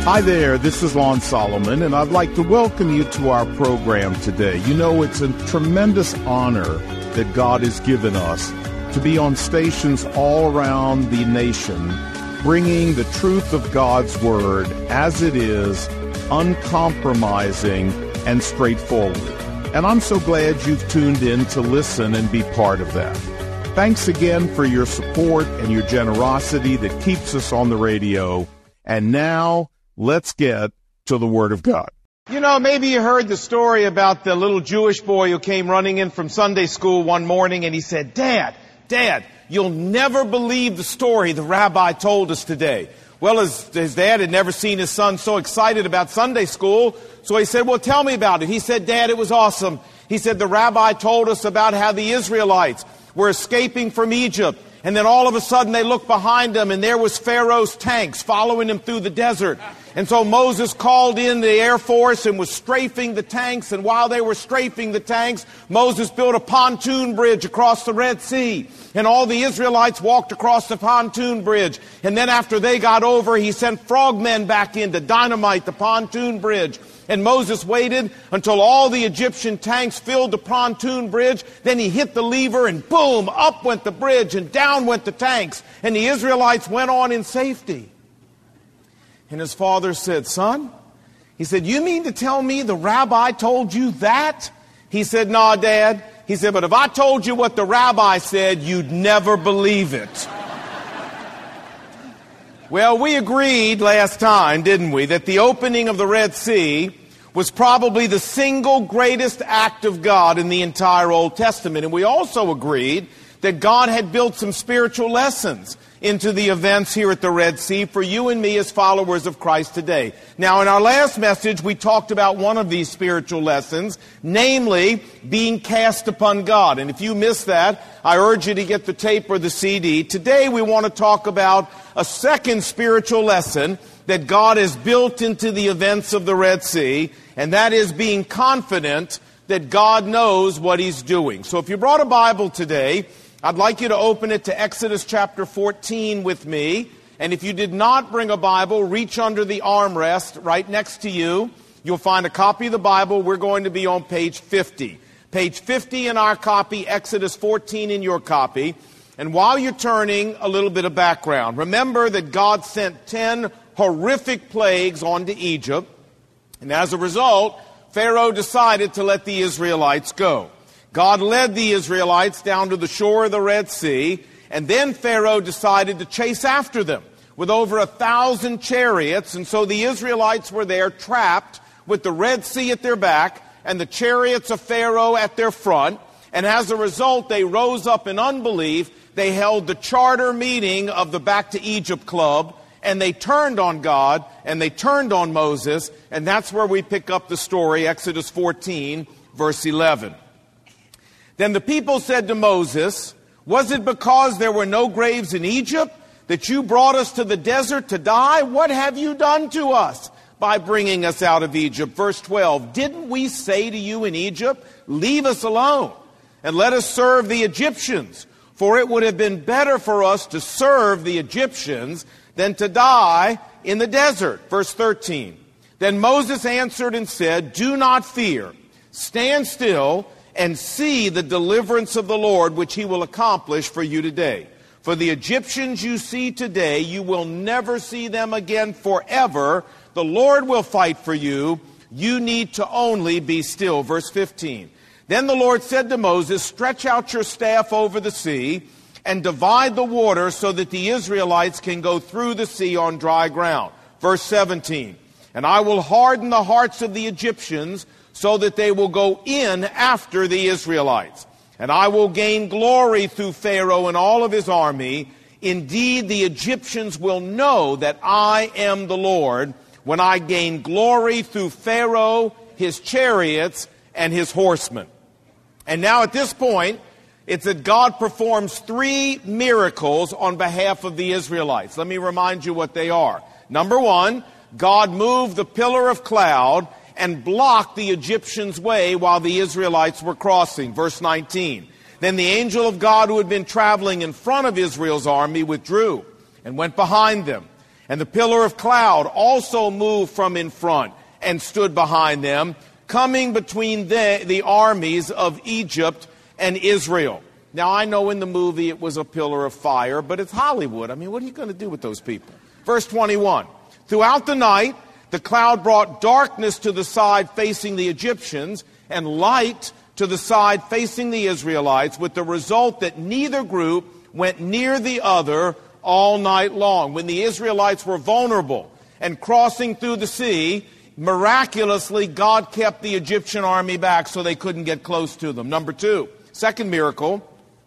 Hi there, this is Lon Solomon, and I'd like to welcome you to our program today. You know, it's a tremendous honor that God has given us to be on stations all around the nation, bringing the truth of God's Word as it is, uncompromising and straightforward. And I'm so glad you've tuned in to listen and be part of that. Thanks again for your support and your generosity that keeps us on the radio. And now, let's get to the Word of God. You know, maybe you heard the story about the little Jewish boy who came running in from Sunday school one morning and he said, Dad, you'll never believe the story the rabbi told us today. Well, his dad had never seen his son so excited about Sunday school, so he said, well, tell me about it. He said, Dad, it was awesome. He said, the rabbi told us about how the Israelites were escaping from Egypt. And then all of a sudden they looked behind them and there was Pharaoh's tanks following them through the desert. And so Moses called in the Air Force and was strafing the tanks. And while they were strafing the tanks, Moses built a pontoon bridge across the Red Sea. And all the Israelites walked across the pontoon bridge. And then after they got over, he sent frogmen back in to dynamite the pontoon bridge. And Moses waited until all the Egyptian tanks filled the pontoon bridge. Then he hit the lever and boom, up went the bridge and down went the tanks. And the Israelites went on in safety. And his father said, son, he said, you mean to tell me the rabbi told you that? He said, no, Dad. He said, but if I told you what the rabbi said, you'd never believe it. Well, we agreed last time, didn't we, that the opening of the Red Sea was probably the single greatest act of God in the entire Old Testament. And we also agreed that God had built some spiritual lessons into the events here at the Red Sea for you and me as followers of Christ today. Now, in our last message, we talked about one of these spiritual lessons, namely being cast upon God. And if you missed that, I urge you to get the tape or the CD. Today, we want to talk about a second spiritual lesson that God has built into the events of the Red Sea, and that is being confident that God knows what He's doing. So if you brought a Bible today, I'd like you to open it to Exodus chapter 14 with me. And if you did not bring a Bible, reach under the armrest right next to you. You'll find a copy of the Bible. We're going to be on page 50. Page 50 in our copy, Exodus 14 in your copy. And while you're turning, a little bit of background. Remember that God sent 10 horrific plagues onto Egypt. And as a result, Pharaoh decided to let the Israelites go. God led the Israelites down to the shore of the Red Sea, and then Pharaoh decided to chase after them with over 1,000 chariots, and so the Israelites were there trapped with the Red Sea at their back and the chariots of Pharaoh at their front, and as a result they rose up in unbelief. They held the charter meeting of the Back to Egypt Club, and they turned on God, and they turned on Moses, and that's where we pick up the story, Exodus 14, verse 11. Then the people said to Moses, was it because there were no graves in Egypt that you brought us to the desert to die? What have you done to us by bringing us out of Egypt? Verse 12, didn't we say to you in Egypt, leave us alone and let us serve the Egyptians? For it would have been better for us to serve the Egyptians than to die in the desert. Verse 13, then Moses answered and said, do not fear, stand still and see the deliverance of the Lord, which He will accomplish for you today. For the Egyptians you see today, you will never see them again forever. The Lord will fight for you. You need to only be still. Verse 15. Then the Lord said to Moses, stretch out your staff over the sea and divide the water so that the Israelites can go through the sea on dry ground. Verse 17. And I will harden the hearts of the Egyptians so that they will go in after the Israelites. And I will gain glory through Pharaoh and all of his army. Indeed, the Egyptians will know that I am the Lord when I gain glory through Pharaoh, his chariots, and his horsemen. And now at this point, it's that God performs 3 miracles on behalf of the Israelites. Let me remind you what they are. Number 1, God moved the pillar of cloud and blocked the Egyptians' way while the Israelites were crossing. Verse 19. Then the angel of God who had been traveling in front of Israel's army withdrew and went behind them. And the pillar of cloud also moved from in front and stood behind them, coming between the armies of Egypt and Israel. Now, I know in the movie it was a pillar of fire, but it's Hollywood. I mean, what are you going to do with those people? Verse 21, throughout the night, the cloud brought darkness to the side facing the Egyptians and light to the side facing the Israelites, with the result that neither group went near the other all night long. When the Israelites were vulnerable and crossing through the sea, miraculously God kept the Egyptian army back so they couldn't get close to them. Number two, second miracle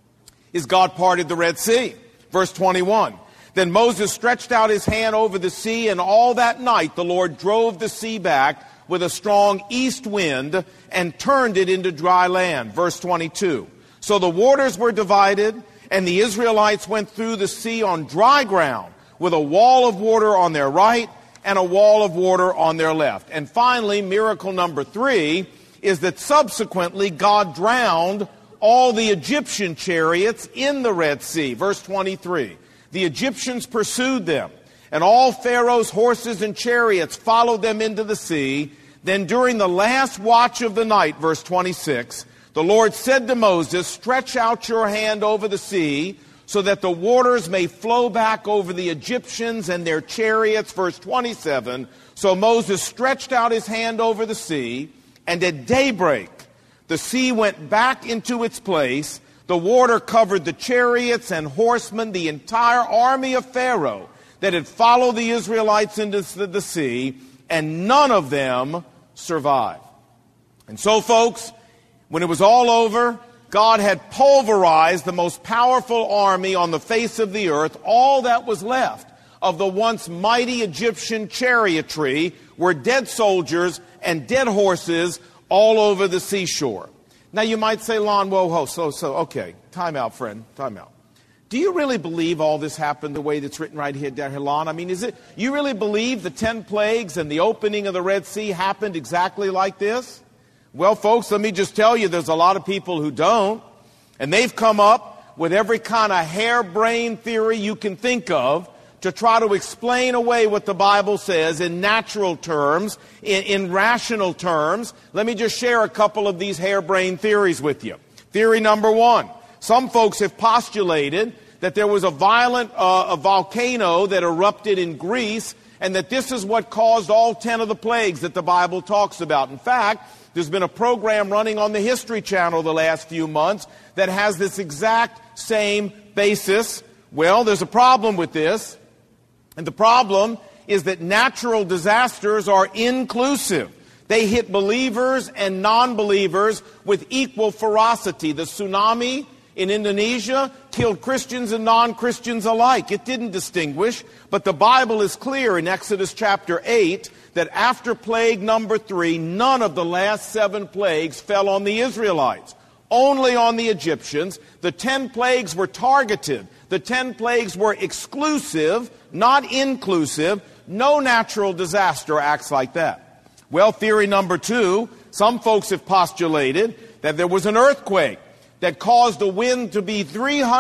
is God parted the Red Sea. Verse 21. Then Moses stretched out his hand over the sea, and all that night the Lord drove the sea back with a strong east wind and turned it into dry land. Verse 22. So the waters were divided, and the Israelites went through the sea on dry ground, with a wall of water on their right and a wall of water on their left. And finally, miracle number 3 is that subsequently God drowned all the Egyptian chariots in the Red Sea. Verse 23. The Egyptians pursued them, and all Pharaoh's horses and chariots followed them into the sea. Then during the last watch of the night, verse 26, the Lord said to Moses, stretch out your hand over the sea, so that the waters may flow back over the Egyptians and their chariots. Verse 27, so Moses stretched out his hand over the sea, and at daybreak the sea went back into its place. The water covered the chariots and horsemen, the entire army of Pharaoh that had followed the Israelites into the sea, and none of them survived. And so, folks, when it was all over, God had pulverized the most powerful army on the face of the earth. All that was left of the once mighty Egyptian chariotry were dead soldiers and dead horses all over the seashore. Now you might say, Lon, whoa, okay, time out, friend, time out. Do you really believe all this happened the way that's written right here, down here, Lon? I mean, you really believe the 10 plagues and the opening of the Red Sea happened exactly like this? Well, folks, let me just tell you, there's a lot of people who don't, and they've come up with every kind of harebrained theory you can think of to try to explain away what the Bible says in natural terms, in rational terms. Let me just share a couple of these harebrained theories with you. Theory number 1. Some folks have postulated that there was a violent volcano that erupted in Greece, and that this is what caused all 10 of the plagues that the Bible talks about. In fact, there's been a program running on the History Channel the last few months that has this exact same basis. Well, there's a problem with this. And the problem is that natural disasters are inclusive. They hit believers and non-believers with equal ferocity. The tsunami in Indonesia killed Christians and non-Christians alike. It didn't distinguish. But the Bible is clear in Exodus chapter 8 that after plague number 3, none of the last 7 plagues fell on the Israelites, only on the Egyptians. The 10 plagues were targeted. The 10 plagues were exclusive, not inclusive. No natural disaster acts like that. Well, theory number 2, some folks have postulated that there was an earthquake that caused a wind to be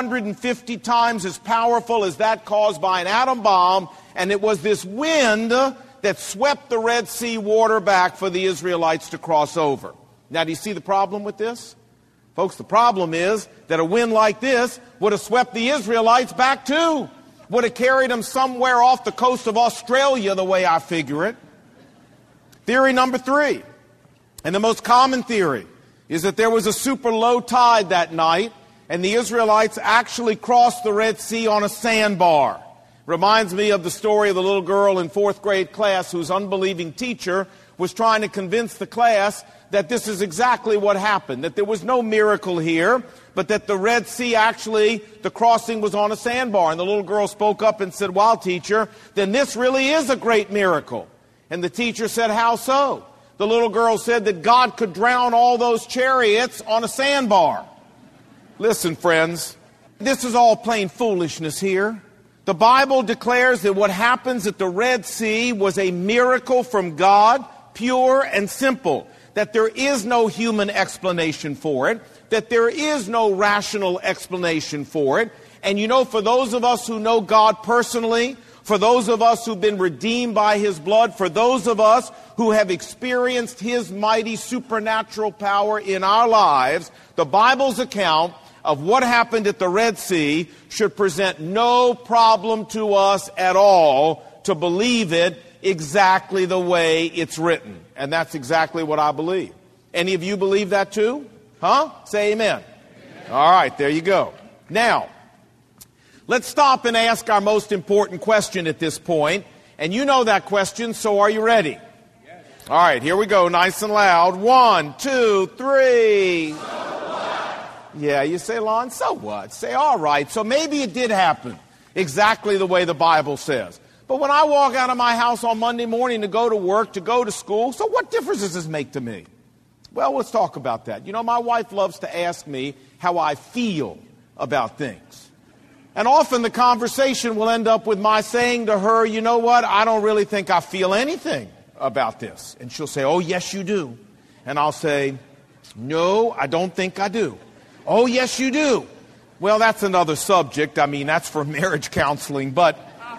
350 times as powerful as that caused by an atom bomb, and it was this wind that swept the Red Sea water back for the Israelites to cross over. Now, do you see the problem with this? Folks, the problem is that a wind like this would have swept the Israelites back too. Would have carried them somewhere off the coast of Australia, the way I figure it. Theory number 3, and the most common theory, is that there was a super low tide that night, and the Israelites actually crossed the Red Sea on a sandbar. Reminds me of the story of the little girl in 4th grade class whose unbelieving teacher was trying to convince the class that this is exactly what happened, that there was no miracle here, but that the Red Sea actually, the crossing was on a sandbar. And the little girl spoke up and said, "Well, teacher, then this really is a great miracle." And the teacher said, "How so?" The little girl said that God could drown all those chariots on a sandbar. Listen, friends, this is all plain foolishness here. The Bible declares that what happens at the Red Sea was a miracle from God, pure and simple. That there is no human explanation for it, that there is no rational explanation for it. And you know, for those of us who know God personally, for those of us who've been redeemed by His blood, for those of us who have experienced His mighty supernatural power in our lives, the Bible's account of what happened at the Red Sea should present no problem to us at all to believe it exactly the way it's written. And that's exactly what I believe. Any of you believe that too? Huh? Say amen. All right, there you go. Now, let's stop and ask our most important question at this point. And you know that question, so are you ready? Yes. All right, here we go, nice and loud. 1, 2, 3. So what? Yeah, you say, Lon, so what? Say, all right, so maybe it did happen exactly the way the Bible says. But when I walk out of my house on Monday morning to go to work, to go to school, so what difference does this make to me? Well, let's talk about that. You know, my wife loves to ask me how I feel about things. And often the conversation will end up with my saying to her, you know what, I don't really think I feel anything about this. And she'll say, oh, yes, you do. And I'll say, no, I don't think I do. Oh, yes, you do. Well, that's another subject. I mean, that's for marriage counseling. But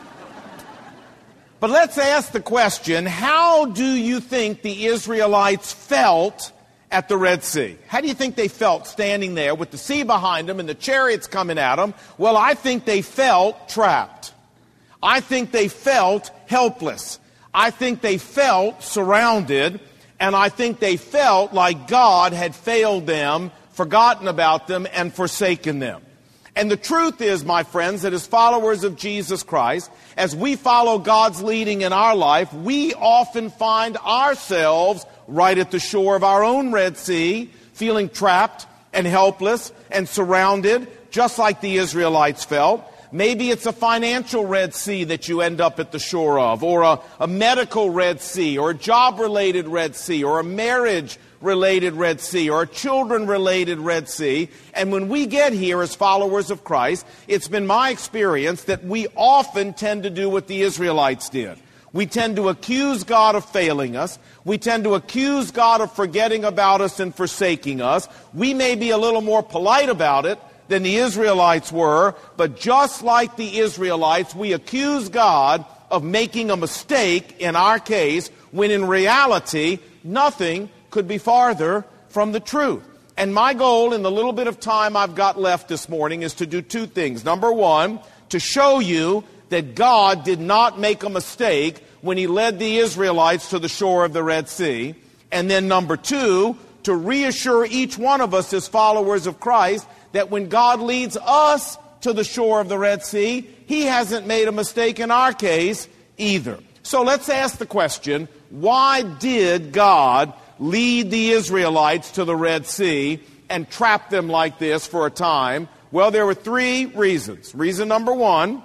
let's ask the question, how do you think the Israelites felt at the Red Sea? How do you think they felt standing there with the sea behind them and the chariots coming at them? Well, I think they felt trapped. I think they felt helpless. I think they felt surrounded. And I think they felt like God had failed them, forgotten about them, and forsaken them. And the truth is, my friends, that as followers of Jesus Christ, as we follow God's leading in our life, we often find ourselves right at the shore of our own Red Sea, feeling trapped and helpless and surrounded, just like the Israelites felt. Maybe it's a financial Red Sea that you end up at the shore of, or a medical Red Sea, or a job-related Red Sea, or a marriage-related Red Sea, or a children-related Red Sea. And when we get here as followers of Christ, it's been my experience that we often tend to do what the Israelites did. We tend to accuse God of failing us. We tend to accuse God of forgetting about us and forsaking us. We may be a little more polite about it than the Israelites were, but just like the Israelites, we accuse God of making a mistake in our case, when in reality, nothing could be farther from the truth. And my goal in the little bit of time I've got left this morning is to do two things. Number one, to show you that God did not make a mistake when He led the Israelites to the shore of the Red Sea. And then number two, to reassure each one of us as followers of Christ that when God leads us to the shore of the Red Sea, He hasn't made a mistake in our case either. So let's ask the question, why did God lead the Israelites to the Red Sea and trap them like this for a time? Well, there were three reasons. Reason number one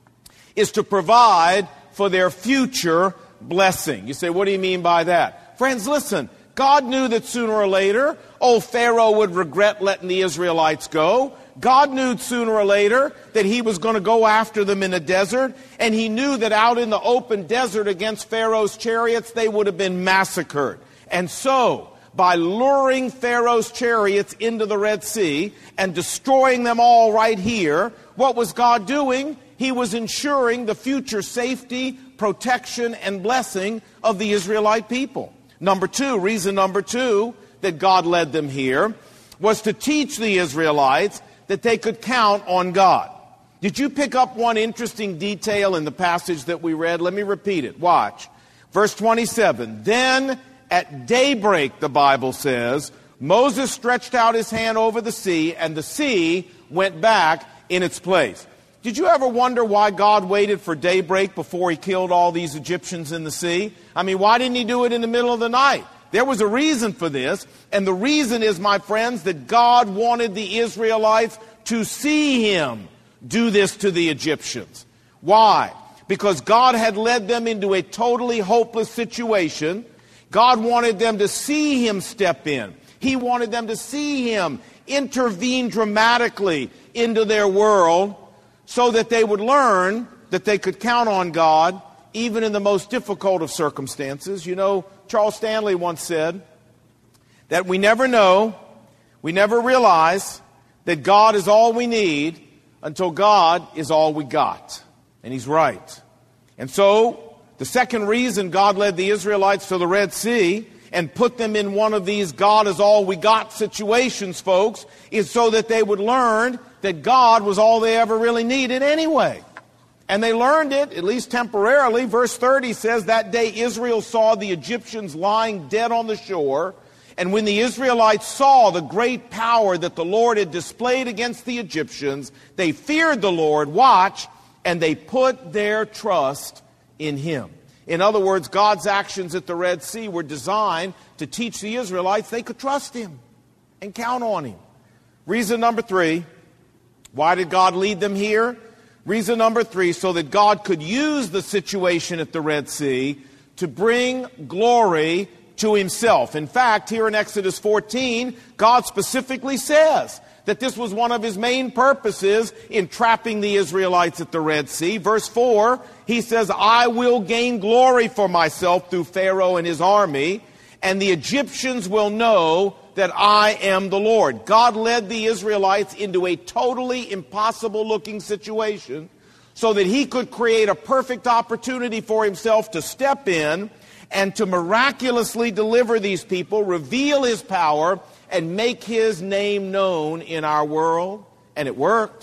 is to provide for their future blessing. You say, what do you mean by that? Friends, listen, God knew that sooner or later, old Pharaoh would regret letting the Israelites go. God knew sooner or later that He was going to go after them in the desert, and He knew that out in the open desert against Pharaoh's chariots, they would have been massacred. And so, by luring Pharaoh's chariots into the Red Sea and destroying them all right here, what was God doing? He was ensuring the future safety, protection, and blessing of the Israelite people. Reason number two that God led them here was to teach the Israelites that they could count on God. Did you pick up one interesting detail in the passage that we read? Let me repeat it. Watch. Verse 27. Then at daybreak, the Bible says, Moses stretched out his hand over the sea, and the sea went back in its place. Did you ever wonder why God waited for daybreak before He killed all these Egyptians in the sea? I mean, why didn't He do it in the middle of the night? There was a reason for this, and the reason is, my friends, that God wanted the Israelites to see Him do this to the Egyptians. Why? Because God had led them into a totally hopeless situation. God wanted them to see Him step in. He wanted them to see Him intervene dramatically into their world, so that they would learn that they could count on God even in the most difficult of circumstances. You know, Charles Stanley once said that we never know, we never realize that God is all we need until God is all we got. And he's right. And so, the second reason God led the Israelites to the Red Sea and put them in one of these God is all we got situations, folks, is so that they would learn that God was all they ever really needed anyway. And they learned it, at least temporarily. Verse 30 says, that day Israel saw the Egyptians lying dead on the shore. And when the Israelites saw the great power that the Lord had displayed against the Egyptians, they feared the Lord, watch, and they put their trust in Him. In other words, God's actions at the Red Sea were designed to teach the Israelites they could trust Him and count on Him. Reason number 3, why did God lead them here? Reason number 3, so that God could use the situation at the Red Sea to bring glory to Himself. In fact, here in Exodus 14, God specifically says that this was one of His main purposes in trapping the Israelites at the Red Sea. Verse 4, He says, I will gain glory for myself through Pharaoh and his army, and the Egyptians will know that I am the Lord. God led the Israelites into a totally impossible-looking situation so that He could create a perfect opportunity for Himself to step in and to miraculously deliver these people, reveal His power, and make His name known in our world. And it worked.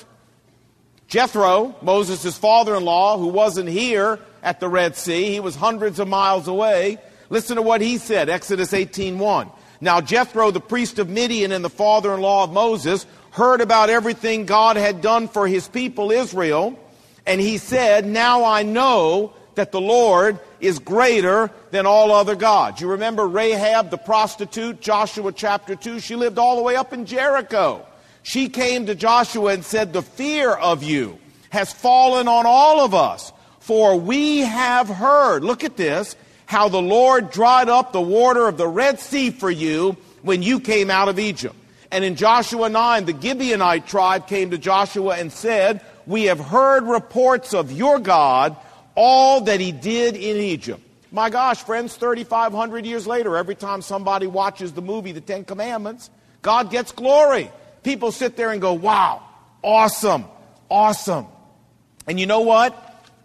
Jethro, Moses' father-in-law, who wasn't here at the Red Sea, he was hundreds of miles away. Listen to what he said, Exodus 18:1. Now Jethro, the priest of Midian and the father-in-law of Moses, heard about everything God had done for His people Israel, and he said, now I know that the Lord is greater than all other gods. You remember Rahab, the prostitute, Joshua chapter 2, she lived all the way up in Jericho. She came to Joshua and said, the fear of you has fallen on all of us, for we have heard, look at this, how the Lord dried up the water of the Red Sea for you when you came out of Egypt. And in Joshua 9, the Gibeonite tribe came to Joshua and said, we have heard reports of your God, all that He did in Egypt. My gosh, friends, 3,500 years later, every time somebody watches the movie The Ten Commandments, God gets glory. People sit there and go, wow, awesome, awesome. And you know what?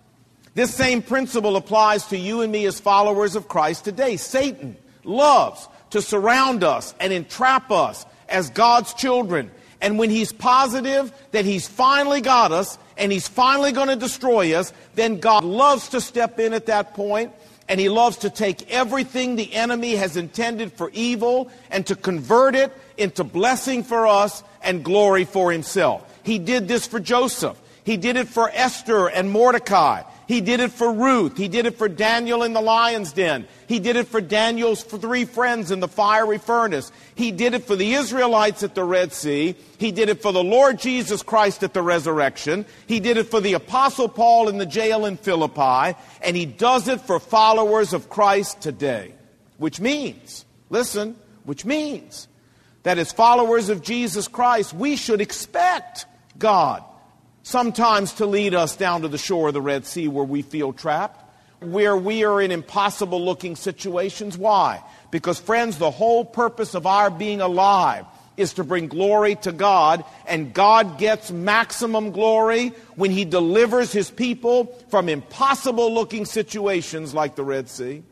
This same principle applies to you and me as followers of Christ today. Satan loves to surround us and entrap us as God's children. And when he's positive that he's finally got us and he's finally going to destroy us, then God loves to step in at that point, and He loves to take everything the enemy has intended for evil and to convert it into blessing for us and glory for Himself. He did this for Joseph. He did it for Esther and Mordecai. He did it for Ruth. He did it for Daniel in the lion's den. He did it for Daniel's 3 friends in the fiery furnace. He did it for the Israelites at the Red Sea. He did it for the Lord Jesus Christ at the resurrection. He did it for the Apostle Paul in the jail in Philippi. And He does it for followers of Christ today. Which means, listen, which means that as followers of Jesus Christ, we should expect God sometimes to lead us down to the shore of the Red Sea where we feel trapped, where we are in impossible-looking situations. Why? Because, friends, the whole purpose of our being alive is to bring glory to God, and God gets maximum glory when He delivers His people from impossible-looking situations like the Red Sea.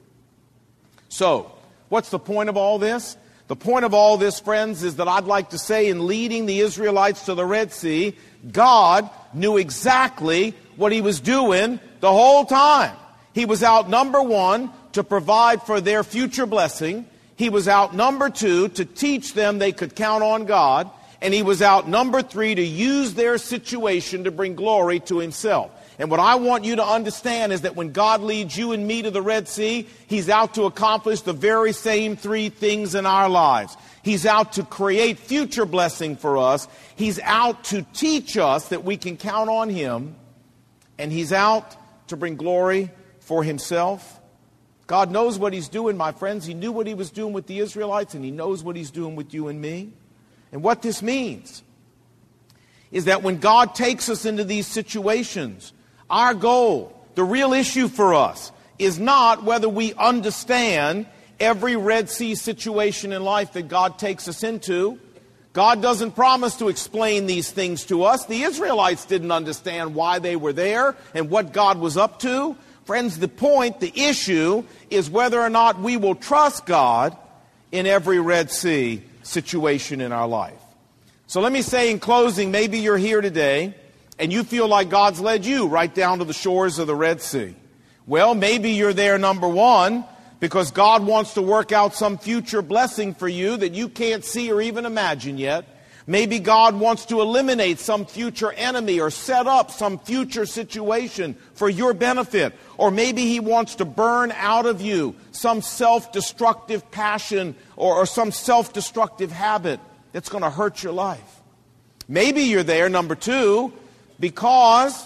So, what's the point of all this? The point of all this, friends, is that I'd like to say in leading the Israelites to the Red Sea, God knew exactly what He was doing the whole time. He was out, number 1, to provide for their future blessing. He was out, number 2, to teach them they could count on God. And He was out, number 3, to use their situation to bring glory to Himself. And what I want you to understand is that when God leads you and me to the Red Sea, He's out to accomplish the very same 3 things in our lives. He's out to create future blessing for us. He's out to teach us that we can count on Him. And He's out to bring glory for Himself. God knows what He's doing, my friends. He knew what He was doing with the Israelites, and He knows what He's doing with you and me. And what this means is that when God takes us into these situations, our goal, the real issue for us, is not whether we understand every Red Sea situation in life that God takes us into. God doesn't promise to explain these things to us. The Israelites didn't understand why they were there and what God was up to. Friends, the point, the issue, is whether or not we will trust God in every Red Sea situation in our life. So let me say in closing, maybe you're here today and you feel like God's led you right down to the shores of the Red Sea. Well, maybe you're there, number one, because God wants to work out some future blessing for you that you can't see or even imagine yet. Maybe God wants to eliminate some future enemy or set up some future situation for your benefit. Or maybe He wants to burn out of you some self-destructive passion or some self-destructive habit that's going to hurt your life. Maybe you're there, number two, because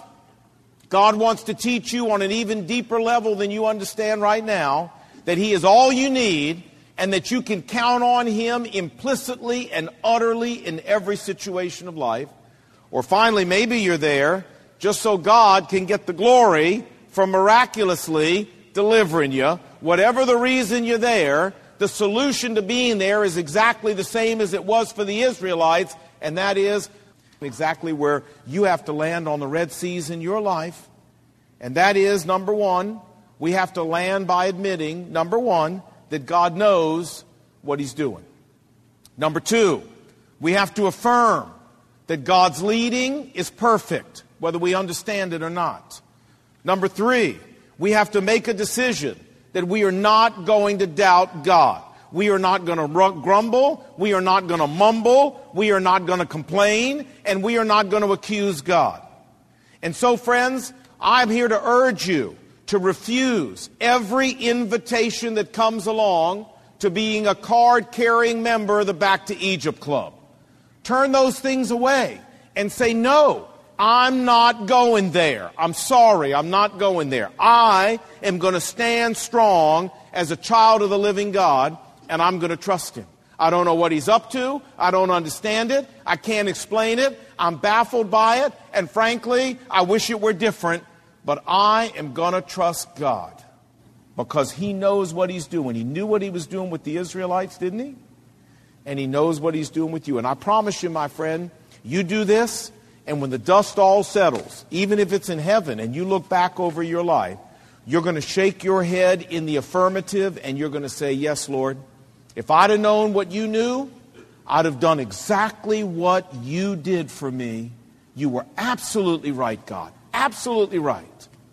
God wants to teach you on an even deeper level than you understand right now, that He is all you need and that you can count on Him implicitly and utterly in every situation of life. Or finally, maybe you're there just so God can get the glory for miraculously delivering you. Whatever the reason you're there, the solution to being there is exactly the same as it was for the Israelites, and that is exactly where you have to land on the Red Seas in your life. And that is, number one, we have to land by admitting, number one, that God knows what He's doing. Number two, we have to affirm that God's leading is perfect, whether we understand it or not. Number three, we have to make a decision that we are not going to doubt God. We are not going to grumble. We are not going to mumble. We are not going to complain. And we are not going to accuse God. And so, friends, I'm here to urge you to refuse every invitation that comes along to being a card-carrying member of the Back to Egypt Club. Turn those things away and say, no, I'm not going there. I'm sorry, I'm not going there. I am going to stand strong as a child of the living God, and I'm going to trust Him. I don't know what He's up to. I don't understand it. I can't explain it. I'm baffled by it. And frankly, I wish it were different. But I am going to trust God because He knows what He's doing. He knew what He was doing with the Israelites, didn't He? And He knows what He's doing with you. And I promise you, my friend, you do this, and when the dust all settles, even if it's in heaven, and you look back over your life, you're going to shake your head in the affirmative, and you're going to say, yes, Lord. If I'd have known what You knew, I'd have done exactly what You did for me. You were absolutely right, God. Absolutely right.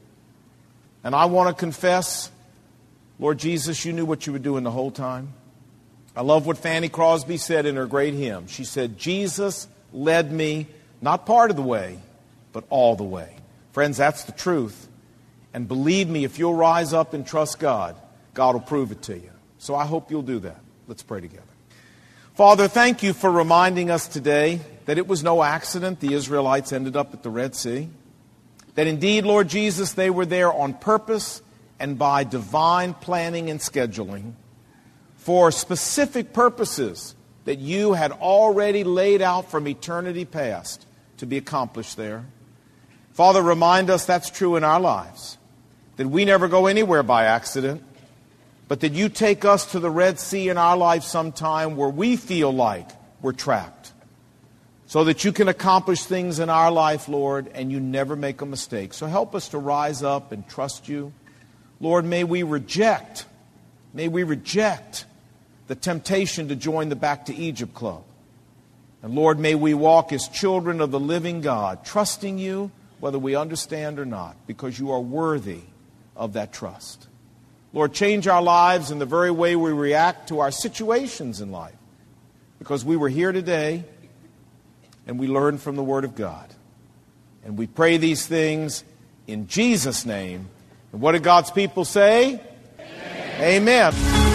And I want to confess, Lord Jesus, You knew what You were doing the whole time. I love what Fanny Crosby said in her great hymn. She said, Jesus led me, not part of the way, but all the way. Friends, that's the truth. And believe me, if you'll rise up and trust God, God will prove it to you. So I hope you'll do that. Let's pray together. Father, thank You for reminding us today that it was no accident the Israelites ended up at the Red Sea. That indeed, Lord Jesus, they were there on purpose and by divine planning and scheduling for specific purposes that You had already laid out from eternity past to be accomplished there. Father, remind us that's true in our lives, that we never go anywhere by accident, but that You take us to the Red Sea in our life sometime where we feel like we're trapped, so that You can accomplish things in our life, Lord, and You never make a mistake. So help us to rise up and trust You. Lord, may we reject the temptation to join the Back to Egypt Club. And Lord, may we walk as children of the living God, trusting You whether we understand or not, because You are worthy of that trust. Lord, change our lives in the very way we react to our situations in life, because we were here today and we learned from the Word of God. And we pray these things in Jesus' name. And what did God's people say? Amen.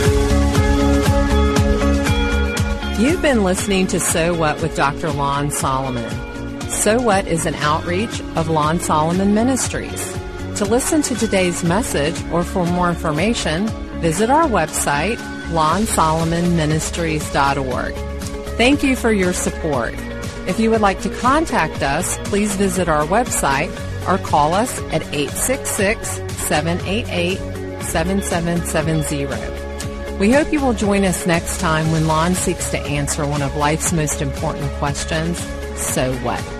You've been listening to So What with Dr. Lon Solomon. So What is an outreach of Lon Solomon Ministries. To listen to today's message or for more information, visit our website, lonsolomonministries.org. Thank you for your support. If you would like to contact us, please visit our website or call us at 866-788-7770. We hope you will join us next time when Lon seeks to answer one of life's most important questions, so what?